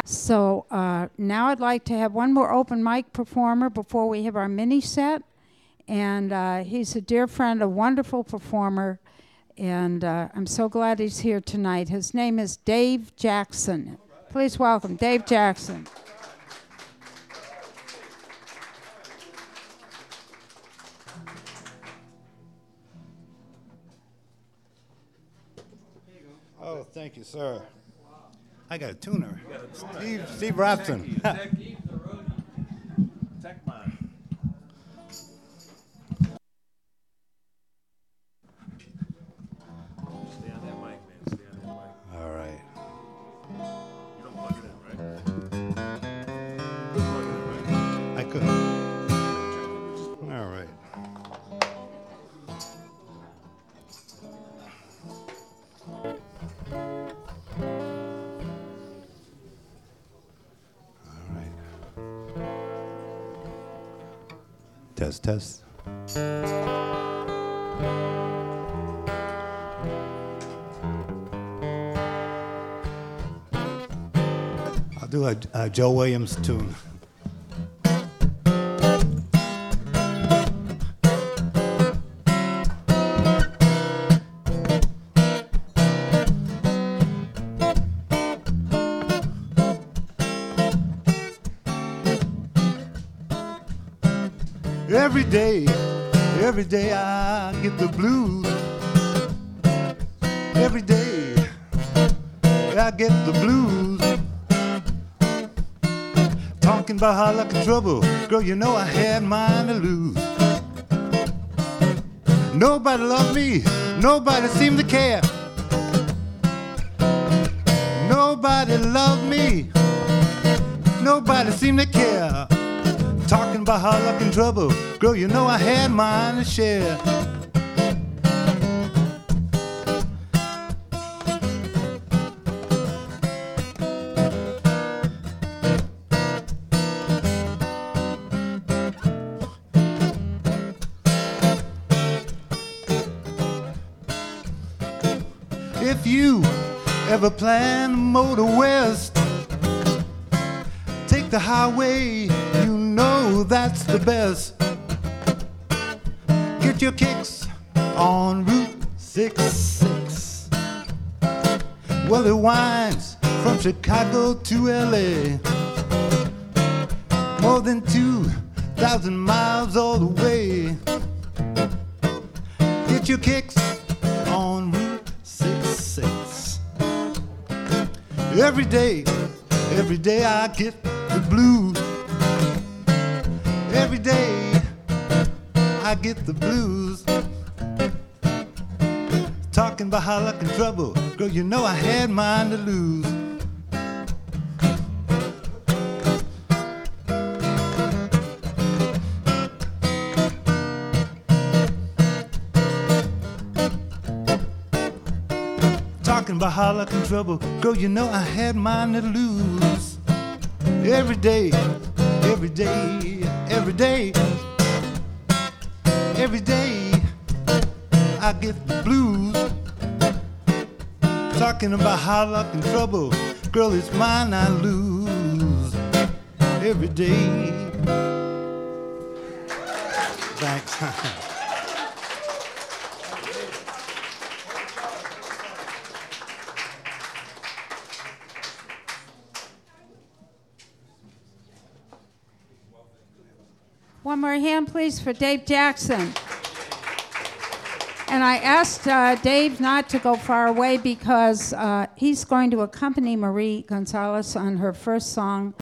So now I'd like to have one more open mic performer before we have our mini set. And he's a dear friend, a wonderful performer, and I'm so glad he's here tonight. His name is Dave Jackson. Please welcome Dave Jackson. Oh, thank you, sir. I got a tuner. Steve Robson. All right. You don't plug it in, right? Plug it in, right? I could. All right. Test, test. I'll do a Joe Williams tune. Every day I get the blues. Every day I get the blues. Talking about how luck and trouble, girl, you know I had mine to lose. Nobody loved me, nobody seemed to care. Nobody loved me, nobody seemed to care. Talking about how luck and trouble, girl, you know I had mine to share. If you ever plan to motor west, take the highway, you know that's the best. Get your kicks on Route 66. Well, it winds from Chicago to LA, more than 2,000 miles all the way. Get your kicks on Route 66. Every day I get the blues. Every day I get the blues. Talking about how luck and trouble, girl, you know I had mine to lose. Talking about how luck and trouble, girl, you know I had mine to lose. Every day, every day, every day, every day I get the blues. Talking about how luck and trouble, girl, it's mine I lose. Every day. Thanks. One more hand, please, for Dave Jackson. And I asked Dave not to go far away because he's going to accompany Marie Gonzalez on her first song,